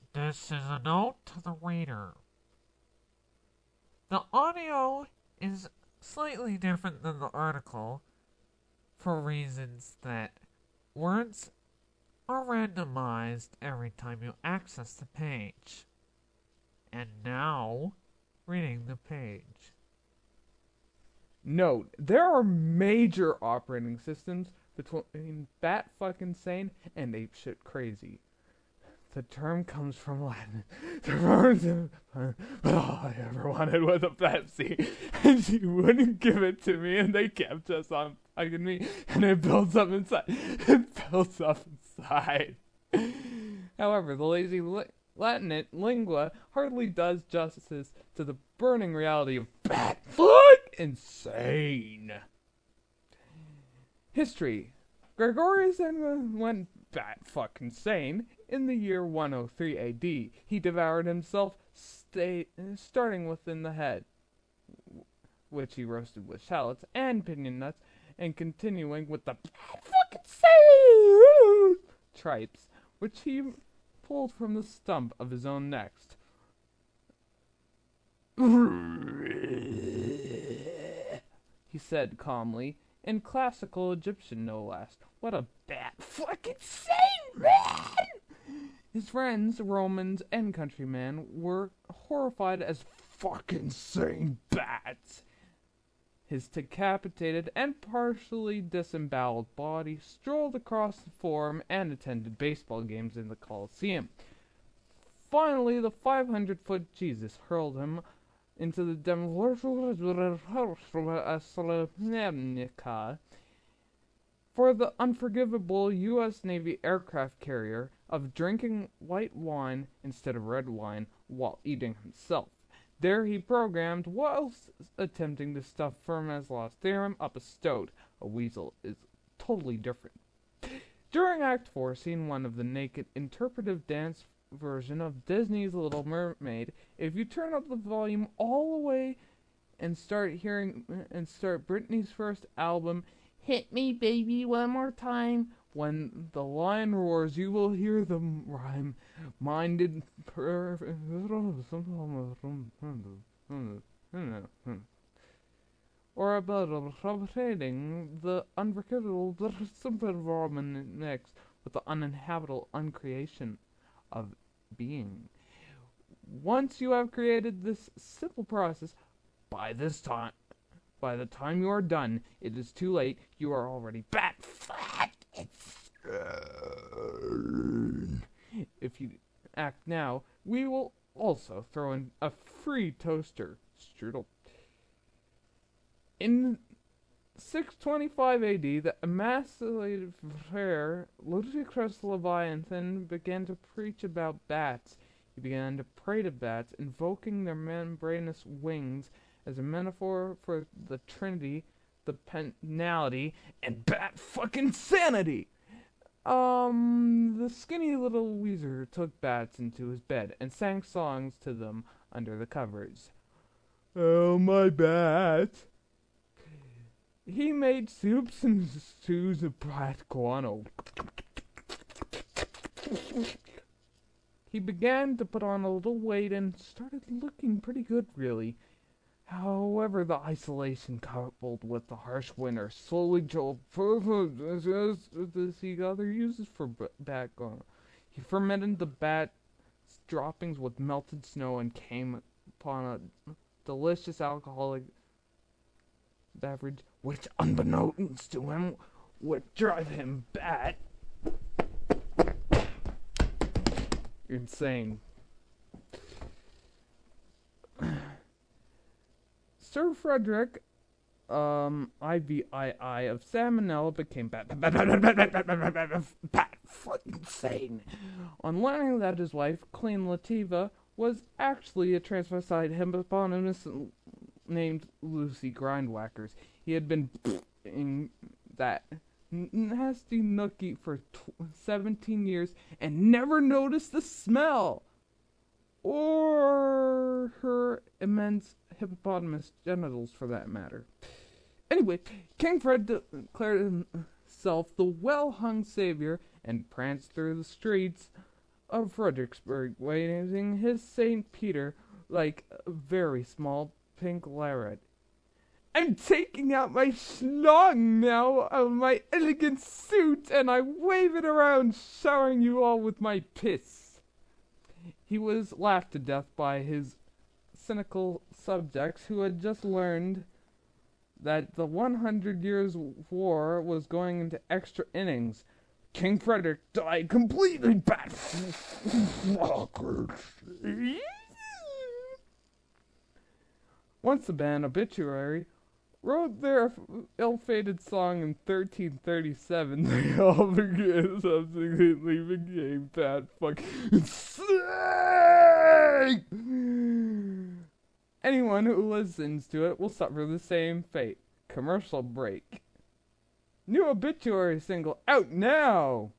This is a note to the reader. The audio is slightly different than the article for reasons that words are randomized every time you access the page. And now, reading the page. Note, there are major operating systems between bat fucking sane and apeshit crazy. The term comes from Latin. All I ever wanted was a Pepsi, and she wouldn't give it to me, and they kept us on fucking me, and it builds up inside. It builds up inside. However, the lazy Latin lingua hardly does justice to the burning reality of bat fuck insane. History. Gregorius went bat fuck insane in the year 103 AD. He devoured himself, starting within the head, which he roasted with shallots and pinion nuts, and continuing with the fucking same tripes, which he pulled from the stump of his own neck. He said calmly, in classical Egyptian no less. What a bat fucking sane man! His friends, Romans and countrymen, were horrified as fucking sane bats. His decapitated and partially disemboweled body strolled across the forum and attended baseball games in the Colosseum. Finally, the 500-foot Jesus hurled him into the for the unforgivable U.S. Navy aircraft carrier of drinking white wine instead of red wine while eating himself. There he programmed, whilst attempting to stuff Fermat's theorem up a stoat. A weasel is totally different. During Act 4, Scene 1 of the naked interpretive dance version of Disney's Little Mermaid, if you turn up the volume all the way and start Britney's first album, Hit Me Baby One More Time, when the lion roars, you will hear the rhyme, minded or about appropriating the unforgivable next with the uninhabitable uncreation of being. Once you have created this simple process, by the time you are done, it is too late. You are already bat fat. If you act now, we will also throw in a free toaster strudel. In 625 AD, the emasculated friar Ludicrus Leviathan began to preach about bats. He began to pray to bats, invoking their membranous wings as a metaphor for the Trinity, the penality, and bat fucking sanity. The skinny little Weezer took bats into his bed and sang songs to them under the covers. Oh, my bat. He made soups and stews of bat guano. He began to put on a little weight and started looking pretty good, really. However, the isolation coupled with the harsh winter slowly jolt to seek other uses for bat guano. He fermented the bat droppings with melted snow and came upon a delicious alcoholic beverage, which, unbeknownst to him, would drive him bat insane. Sir Frederick, IVII of Salmonella became bat fucking insane. On learning that his wife, Queen Latifah, was actually a transvestite hippopotamus named Lucy Grindwhackers, he had been in that nasty nookie for 17 years and never noticed the smell or her immense hippopotamus genitals, for that matter. Anyway, King Fred declared himself the well-hung savior and pranced through the streets of Fredericksburg, waving his St. Peter like a very small pink lariat. I'm taking out my schlong now of my elegant suit, and I wave it around, showering you all with my piss. He was laughed to death by his cynical subjects who had just learned that the 100 Years' War was going into extra innings. King Frederick died completely Once the band Obituary wrote their ill-fated song in 1337, they all subsequently became Pat fucking Snake! Anyone who listens to it will suffer the same fate. Commercial break. New Obituary single out now!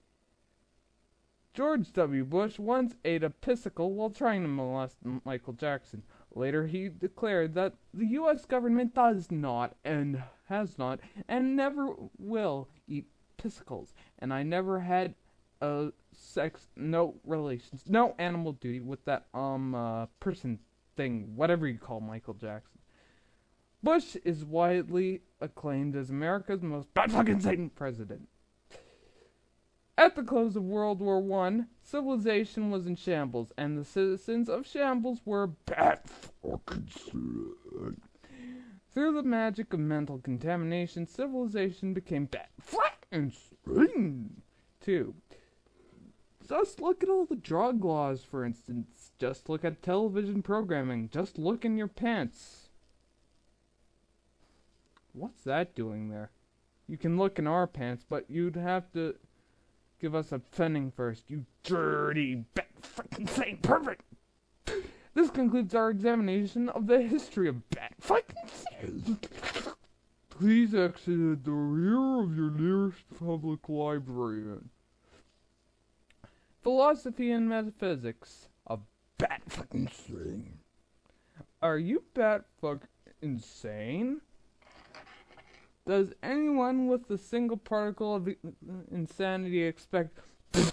George W. Bush once ate a pissicle while trying to molest Michael Jackson. Later, he declared that the U.S. government does not, and has not, and never will eat pissicles. And I never had sex, no relations, no animal duty with that, person thing, whatever you call Michael Jackson. Bush is widely acclaimed as America's most bat-fucking Satan president. At the close of World War I, civilization was in shambles, and the citizens of shambles were bat-fucking-sane. Through the magic of mental contamination, civilization became bat-fucking-sane, too. Just look at all the drug laws, for instance. Just look at television programming. Just look in your pants. What's that doing there? You can look in our pants, but you'd have to give us a pfennig first, you dirty bat-fucking-sane pervert! This concludes our examination of the history of bat-fucking-sane. Please exit at the rear of your nearest public library. Philosophy and metaphysics of bat-fucking-sane. Are you bat-fucking-insane? Does anyone with a single particle of insanity expect to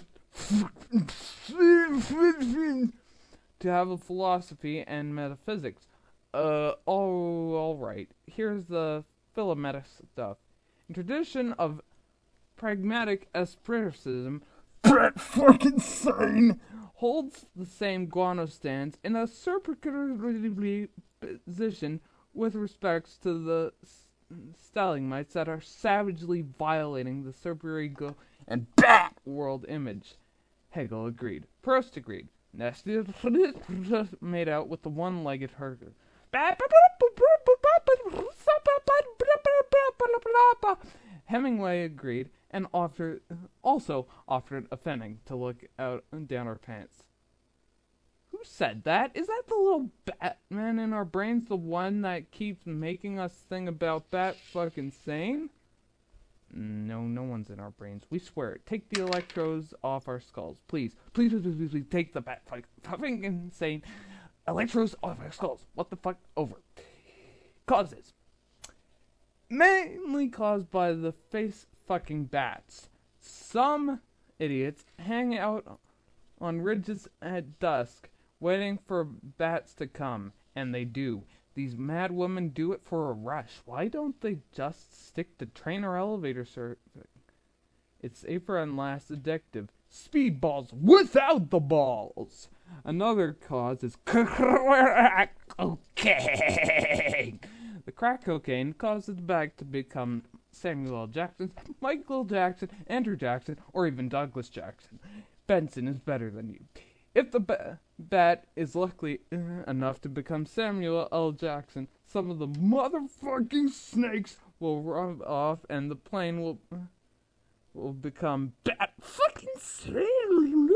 have a philosophy and metaphysics? Alright. Here's the Philometa stuff. In tradition of pragmatic empiricism, bat-fucking-sane holds the same guano stance in a superlative position with respects to the stalagmites that are savagely violating the superego and bat world image. Hegel agreed. Proust agreed. Nasty made out with the one-legged herder. Hemingway agreed and also offered a pfennig to look out and down our pants. Who said that? Is that the little Batman in our brains, the one that keeps making us think about bat-fucking-sane? No one's in our brains. We swear it. Take the electrodes off our skulls. Please. Please, take the bat-fucking-sane electrodes off our skulls. What the fuck? Over. Causes. Mainly caused by the face-fucking bats. Some idiots hang out on ridges at dusk, waiting for bats to come, and they do. These mad women do it for a rush. Why don't they just stick to train or elevator service? It's safer and less addictive. Speedballs without the balls. Another cause is crack cocaine. The crack cocaine causes the bag to become Samuel L. Jackson, Michael Jackson, Andrew Jackson, or even Douglas Jackson. Benson is better than you. If the bat is lucky enough to become Samuel L. Jackson, some of the motherfucking snakes will rub off and the plane will become bat-fucking-sane.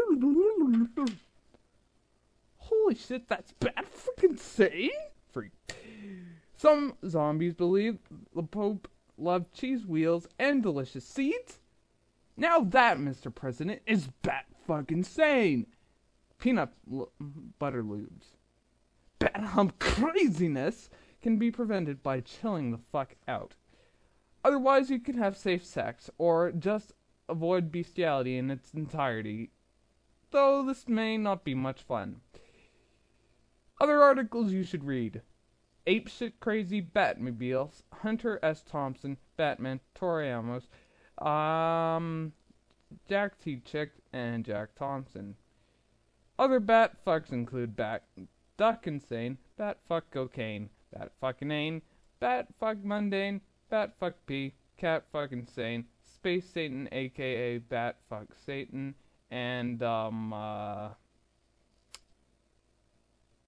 Holy shit, that's bat-fucking-sane? Freak. Some zombies believe the Pope loved cheese wheels and delicious seeds. Now that, Mr. President, is bat-fucking-sane. Peanut butter lubes. Bat hump craziness can be prevented by chilling the fuck out. Otherwise, you can have safe sex, or just avoid bestiality in its entirety. though this may not be much fun. Other articles you should read: Apeshit Crazy Batmobiles, Hunter S. Thompson, Batman, Tori Amos, Jack T. Chick, and Jack Thompson. Other bat fucks include Bat Duck Insane, Bat Fuck Cocaine, Bat Fuck Inane, Bat Fuck Mundane, Bat Fuck P, Cat Fuck Insane, Space Satan aka Bat Fuck Satan, and